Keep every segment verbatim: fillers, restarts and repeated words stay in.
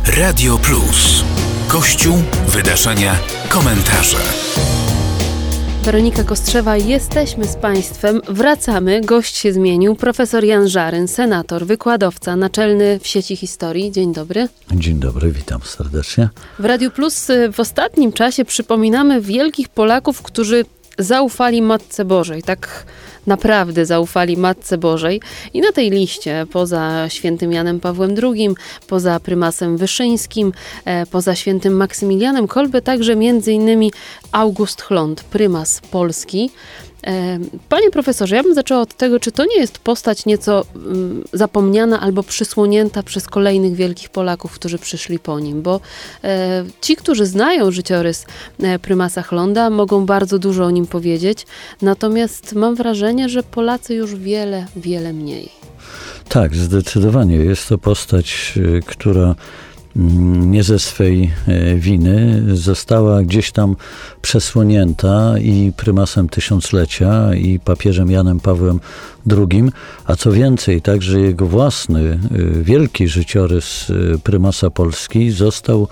Radio Plus. Kościół, wydarzenia, komentarze. Weronika Kostrzewa, jesteśmy z Państwem, wracamy, gość się zmienił, profesor Jan Żaryn, senator, wykładowca, naczelny w sieci historii. Dzień dobry. Dzień dobry, witam serdecznie. W Radiu Plus w ostatnim czasie przypominamy wielkich Polaków, którzy zaufali Matce Bożej, tak naprawdę zaufali Matce Bożej. I na tej liście, poza świętym Janem Pawłem drugim, poza prymasem Wyszyńskim, e, poza świętym Maksymilianem Kolbe, także między innymi August Hlond, prymas Polski. E, panie profesorze, ja bym zaczęła od tego, czy to nie jest postać nieco mm, zapomniana albo przysłonięta przez kolejnych wielkich Polaków, którzy przyszli po nim, bo e, ci, którzy znają życiorys e, prymasa Hlonda, mogą bardzo dużo o nim powiedzieć, natomiast mam wrażenie, że Polacy już wiele, wiele mniej. Tak, zdecydowanie. Jest to postać, która nie ze swej winy została gdzieś tam przesłonięta i prymasem tysiąclecia, i papieżem Janem Pawłem drugim, a co więcej, także jego własny, wielki życiorys prymasa Polski został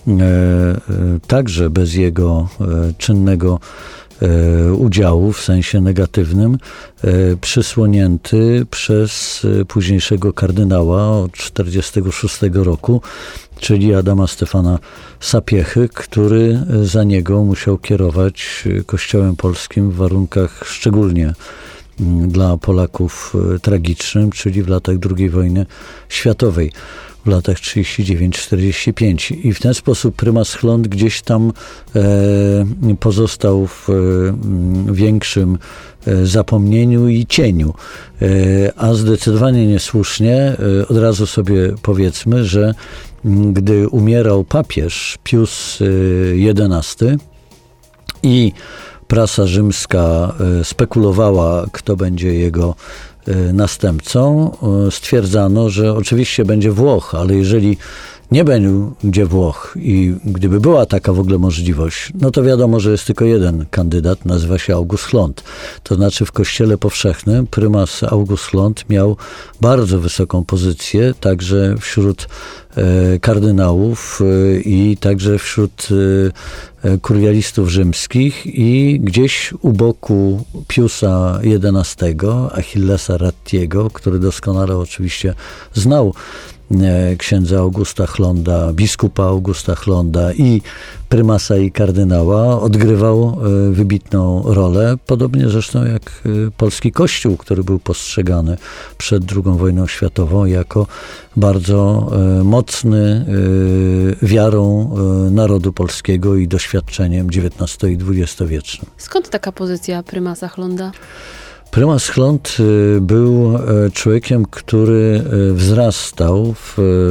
także bez jego czynnego udziału w sensie negatywnym przysłonięty przez późniejszego kardynała od czterdziestego szóstego roku, czyli Adama Stefana Sapiechy, który za niego musiał kierować Kościołem polskim w warunkach szczególnie dla Polaków tragicznym, czyli w latach drugiej wojny światowej, w latach trzydziestym dziewiątym czterdziestym piątym. I w ten sposób prymas Hlond gdzieś tam e, pozostał w e, większym e, zapomnieniu i cieniu. E, a zdecydowanie niesłusznie, e, od razu sobie powiedzmy, że m, gdy umierał papież Pius jedenasty i prasa rzymska spekulowała, kto będzie jego następcą, stwierdzano, że oczywiście będzie Włoch, ale jeżeli nie będzie Włoch i gdyby była taka w ogóle możliwość, no to wiadomo, że jest tylko jeden kandydat, nazywa się August Hlond. To znaczy w Kościele Powszechnym prymas August Hlond miał bardzo wysoką pozycję, także wśród e, kardynałów e, i także wśród e, kurialistów rzymskich i gdzieś u boku Piusa jedenastego, Achillesa Rattiego, który doskonale oczywiście znał księdza Augusta Hlonda, biskupa Augusta Hlonda i prymasa i kardynała, odgrywał wybitną rolę, podobnie zresztą jak polski Kościół, który był postrzegany przed drugą wojną światową jako bardzo mocny wiarą narodu polskiego i doświadczeniem dziewiętnasto- i dwudziestowiecznym. Skąd taka pozycja prymasa Hlonda? Prymas Hlond był człowiekiem, który wzrastał w,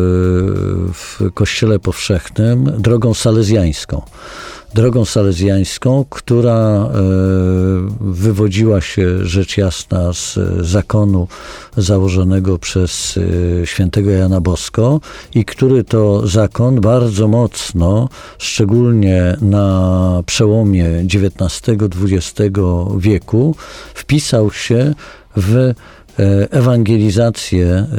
w Kościele Powszechnym drogą salezjańską. Drogą salezjańską, która wywodziła się rzecz jasna z zakonu założonego przez świętego Jana Bosko i który to zakon bardzo mocno, szczególnie na przełomie dziewiętnastego dwudziestego wieku, wpisał się w ewangelizację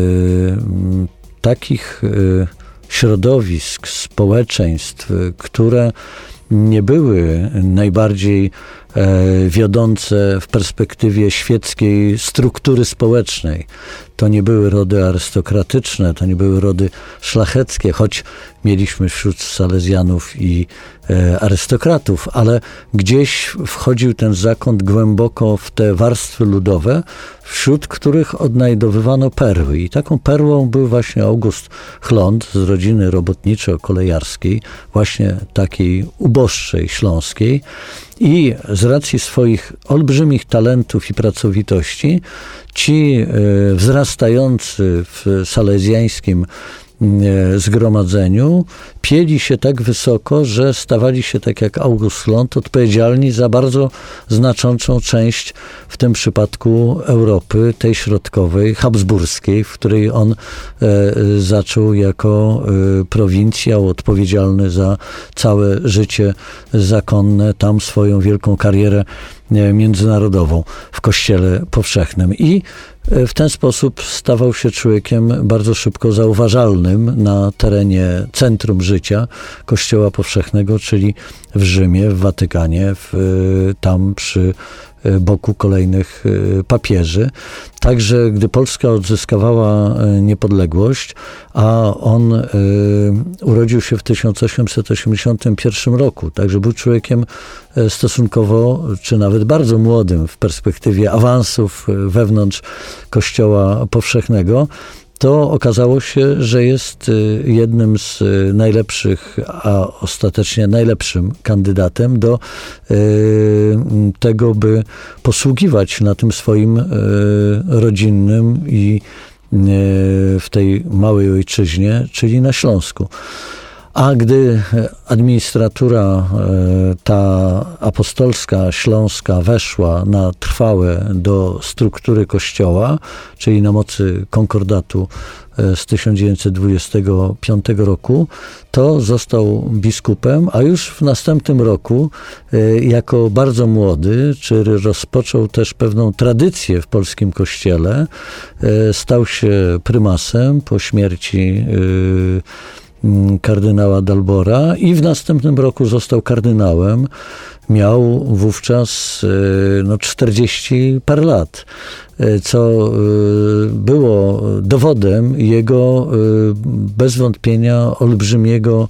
takich środowisk, społeczeństw, które nie były najbardziej e, wiodące w perspektywie świeckiej struktury społecznej. To nie były rody arystokratyczne, to nie były rody szlacheckie, choć mieliśmy wśród Salezjanów i e, arystokratów, ale gdzieś wchodził ten zakon głęboko w te warstwy ludowe, wśród których odnajdowywano perły. I taką perłą był właśnie August Hlond z rodziny robotniczo-kolejarskiej, właśnie takiej uboższej, śląskiej. I z racji swoich olbrzymich talentów i pracowitości ci wzrastający w salezjańskim zgromadzeniu pieli się tak wysoko, że stawali się, tak jak August Hlond, odpowiedzialni za bardzo znaczącą część, w tym przypadku Europy, tej środkowej, habsburskiej, w której on e, zaczął jako e, prowincjał odpowiedzialny za całe życie zakonne, tam swoją wielką karierę międzynarodową w Kościele Powszechnym. I W ten sposób stawał się człowiekiem bardzo szybko zauważalnym na terenie centrum życia Kościoła Powszechnego, czyli w Rzymie, w Watykanie, w, tam przy boku kolejnych papieży. Także gdy Polska odzyskawała niepodległość, a on y, urodził się w tysiąc osiemset osiemdziesiątym pierwszym roku, także był człowiekiem stosunkowo, czy nawet bardzo młodym w perspektywie awansów wewnątrz Kościoła Powszechnego, to okazało się, że jest jednym z najlepszych, a ostatecznie najlepszym kandydatem do tego, by posługiwać na tym swoim rodzinnym i w tej małej ojczyźnie, czyli na Śląsku. A gdy administratura ta apostolska, śląska weszła na trwałe do struktury Kościoła, czyli na mocy konkordatu z tysiąc dziewięćset dwudziestego piątego roku, to został biskupem, a już w następnym roku jako bardzo młody, czy rozpoczął też pewną tradycję w polskim kościele, stał się prymasem po śmierci kardynała Dalbora i w następnym roku został kardynałem. Miał wówczas no, czterdzieści parę lat, co było dowodem jego bez wątpienia olbrzymiego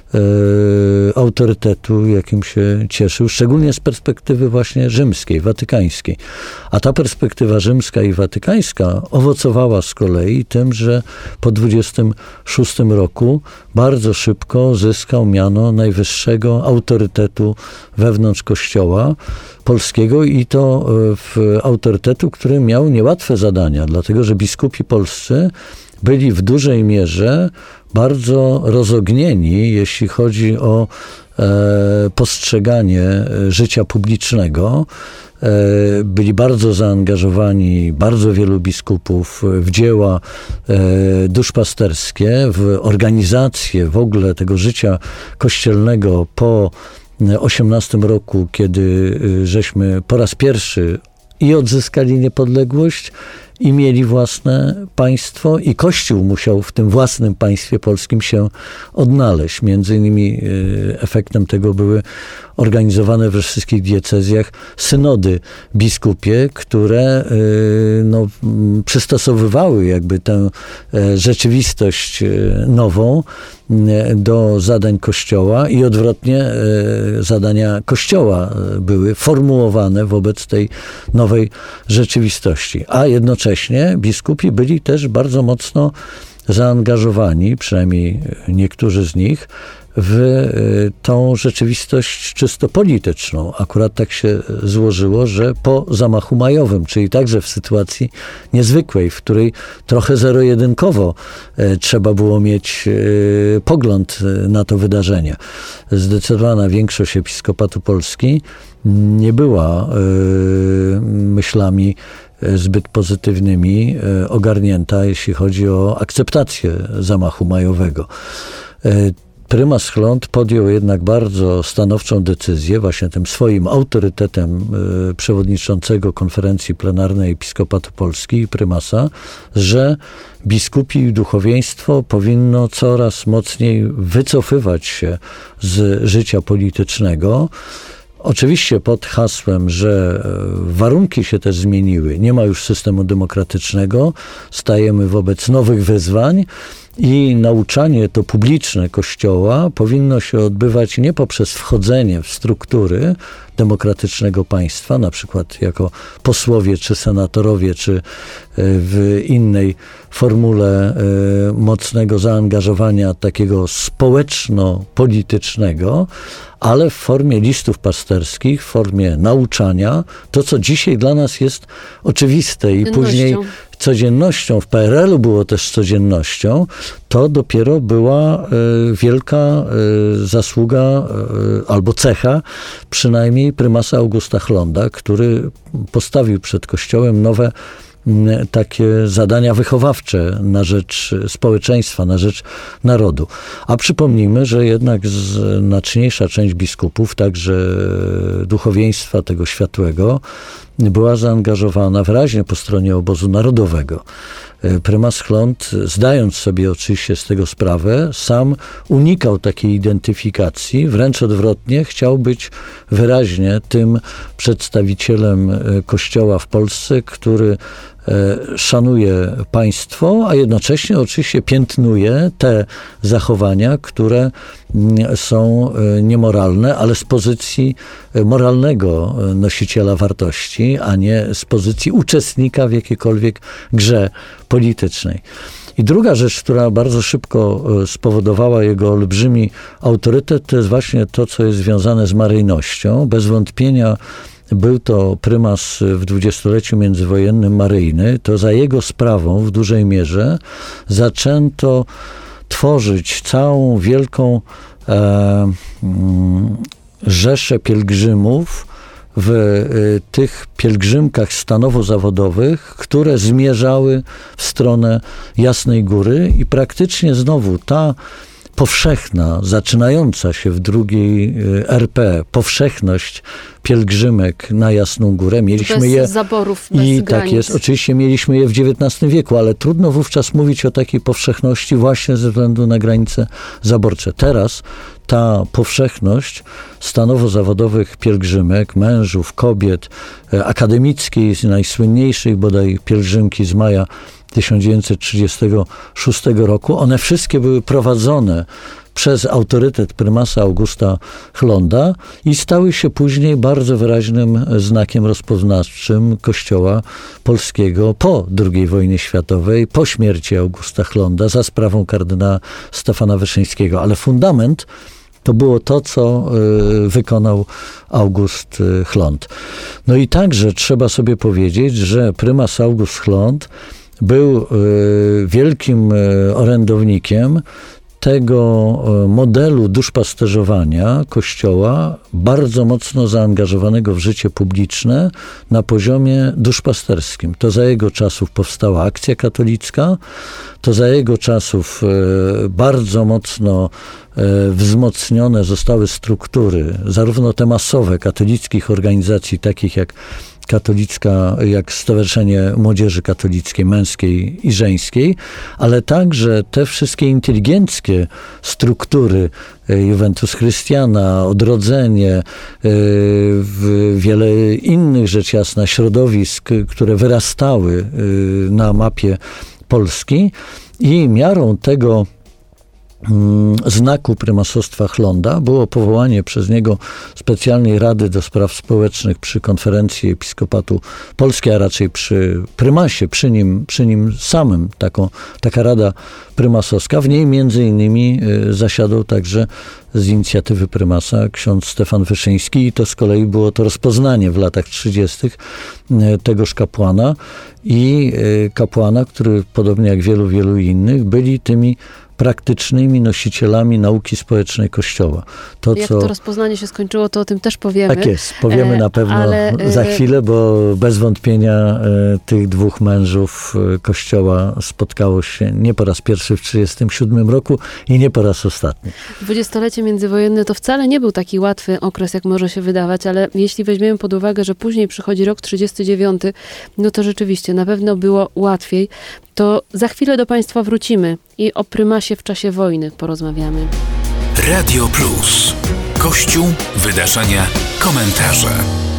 autorytetu, jakim się cieszył, szczególnie z perspektywy właśnie rzymskiej, watykańskiej. A ta perspektywa rzymska i watykańska owocowała z kolei tym, że po dwudziestym szóstym roku bardzo szybko zyskał miano najwyższego autorytetu wewnątrz Kościoła polskiego i to w autorytetu, który miał niełatwe zadania, dlatego że biskupi polscy byli w dużej mierze bardzo rozognieni, jeśli chodzi o e, postrzeganie życia publicznego. E, byli bardzo zaangażowani, bardzo wielu biskupów w dzieła e, duszpasterskie, w organizację w ogóle tego życia kościelnego po osiemnastym roku, kiedy żeśmy po raz pierwszy i odzyskali niepodległość, i mieli własne państwo i Kościół musiał w tym własnym państwie polskim się odnaleźć. Między innymi efektem tego były organizowane we wszystkich diecezjach synody biskupie, które no, przystosowywały jakby tę rzeczywistość nową do zadań Kościoła i odwrotnie zadania Kościoła były formułowane wobec tej nowej rzeczywistości. A jednocześnie biskupi byli też bardzo mocno zaangażowani, przynajmniej niektórzy z nich, w tą rzeczywistość czysto polityczną. Akurat tak się złożyło, że po zamachu majowym, czyli także w sytuacji niezwykłej, w której trochę zero-jedynkowo trzeba było mieć pogląd na to wydarzenie. Zdecydowana większość Episkopatu Polski nie była myślami zbyt pozytywnymi ogarnięta, jeśli chodzi o akceptację zamachu majowego. Prymas Chląd podjął jednak bardzo stanowczą decyzję, właśnie tym swoim autorytetem przewodniczącego konferencji plenarnej Episkopatu Polski i prymasa, że biskupi i duchowieństwo powinno coraz mocniej wycofywać się z życia politycznego. Oczywiście pod hasłem, że warunki się też zmieniły, nie ma już systemu demokratycznego, stajemy wobec nowych wyzwań i nauczanie to publiczne Kościoła powinno się odbywać nie poprzez wchodzenie w struktury demokratycznego państwa, na przykład jako posłowie, czy senatorowie, czy w innej formule mocnego zaangażowania takiego społeczno-politycznego, ale w formie listów pasterskich, w formie nauczania, to co dzisiaj dla nas jest oczywiste i później codziennością, w P R L u było też codziennością, to dopiero była wielka zasługa albo cecha przynajmniej prymasa Augusta Chlonda, który postawił przed Kościołem nowe takie zadania wychowawcze na rzecz społeczeństwa, na rzecz narodu. A przypomnijmy, że jednak znaczniejsza część biskupów, także duchowieństwa tego światłego, była zaangażowana wyraźnie po stronie obozu narodowego. Prymas Chląd, zdając sobie oczywiście z tego sprawę, sam unikał takiej identyfikacji, wręcz odwrotnie, chciał być wyraźnie tym przedstawicielem Kościoła w Polsce, który szanuje państwo, a jednocześnie oczywiście piętnuje te zachowania, które są niemoralne, ale z pozycji moralnego nosiciela wartości, a nie z pozycji uczestnika w jakiejkolwiek grze politycznej. I druga rzecz, która bardzo szybko spowodowała jego olbrzymi autorytet, to jest właśnie to, co jest związane z maryjnością. Bez wątpienia był to prymas w dwudziestoleciu międzywojennym maryjny. To za jego sprawą w dużej mierze zaczęto tworzyć całą wielką e, mm, rzeszę pielgrzymów w y, tych pielgrzymkach stanowo-zawodowych, które zmierzały w stronę Jasnej Góry i praktycznie znowu ta powszechna, zaczynająca się w drugiej R P, powszechność pielgrzymek na Jasną Górę. Mieliśmy bez je zaborów, bez i granic. Tak jest, oczywiście mieliśmy je w dziewiętnastym wieku, ale trudno wówczas mówić o takiej powszechności właśnie ze względu na granice zaborcze. Teraz ta powszechność stanowo-zawodowych pielgrzymek, mężów, kobiet, akademickiej, z najsłynniejszej bodaj pielgrzymki z maja tysiąc dziewięćset trzydziestego szóstego roku, one wszystkie były prowadzone przez autorytet prymasa Augusta Chląda i stały się później bardzo wyraźnym znakiem rozpoznawczym Kościoła polskiego po drugiej wojnie światowej, po śmierci Augusta Chląda za sprawą kardynała Stefana Wyszyńskiego. Ale fundament to było to, co y, wykonał August Chląd. No i także trzeba sobie powiedzieć, że prymas August Chląd był y, wielkim y, orędownikiem tego modelu duszpasterzowania Kościoła, bardzo mocno zaangażowanego w życie publiczne na poziomie duszpasterskim. To za jego czasów powstała Akcja Katolicka, to za jego czasów bardzo mocno wzmocnione zostały struktury, zarówno te masowe katolickich organizacji, takich jak katolicka, jak Stowarzyszenie Młodzieży Katolickiej, Męskiej i Żeńskiej, ale także te wszystkie inteligenckie struktury, Juventus Christiana, Odrodzenie, wiele innych rzecz jasna środowisk, które wyrastały na mapie Polski i miarą tego znaku prymasostwa Chląda było powołanie przez niego specjalnej Rady do Spraw Społecznych przy Konferencji Episkopatu Polskiej, a raczej przy prymasie, przy nim, przy nim samym, taką, taka Rada Prymasowska. W niej między innymi zasiadał także z inicjatywy prymasa ksiądz Stefan Wyszyński i to z kolei było to rozpoznanie w latach trzydziestych tegoż kapłana i kapłana, który podobnie jak wielu, wielu innych byli tymi praktycznymi nosicielami nauki społecznej Kościoła. To, Jak co... to rozpoznanie się skończyło, to o tym też powiemy. Tak jest, powiemy na pewno ale... za chwilę, bo bez wątpienia e, tych dwóch mężów e, Kościoła spotkało się nie po raz pierwszy w tysiąc dziewięćset trzydziestym siódmym roku i nie po raz ostatni. Dwudziestolecie międzywojenne to wcale nie był taki łatwy okres, jak może się wydawać, ale jeśli weźmiemy pod uwagę, że później przychodzi rok trzydziesty dziewiąty, no to rzeczywiście na pewno było łatwiej. To za chwilę do Państwa wrócimy i o prymasie w czasie wojny porozmawiamy. Radio Plus. Kościół, wydarzenia, komentarze.